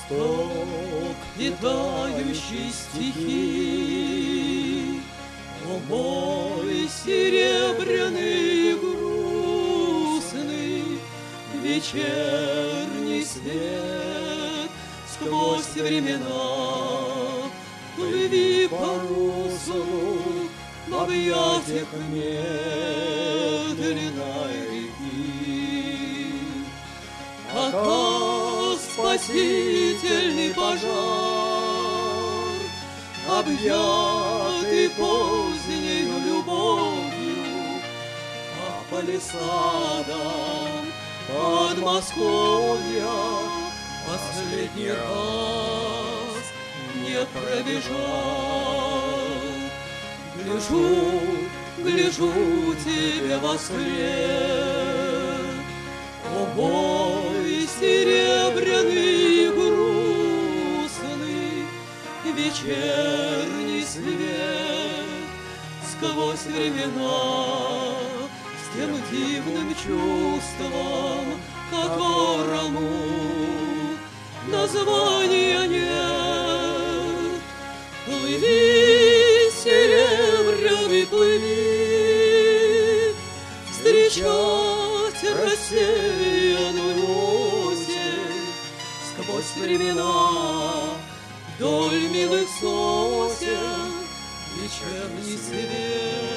Восток, питающий стихи. О, мой серебряный и грустный вечерний свет, сквозь времена плыви по руслу в объятиях медленной реки. Пока спасительный пожар, объятый поздней любовью, по палисадам Подмосковья последний раз не пробежать. Гляжу тебе во след, о мой серебряный и грустный вечерний свет, сквозь времена, с тем дивным чувством, которому названия нет. Плыви, серебряный, плыви, встречать рассеянную осень сквозь времена, вдоль милых сосен вечерний свет.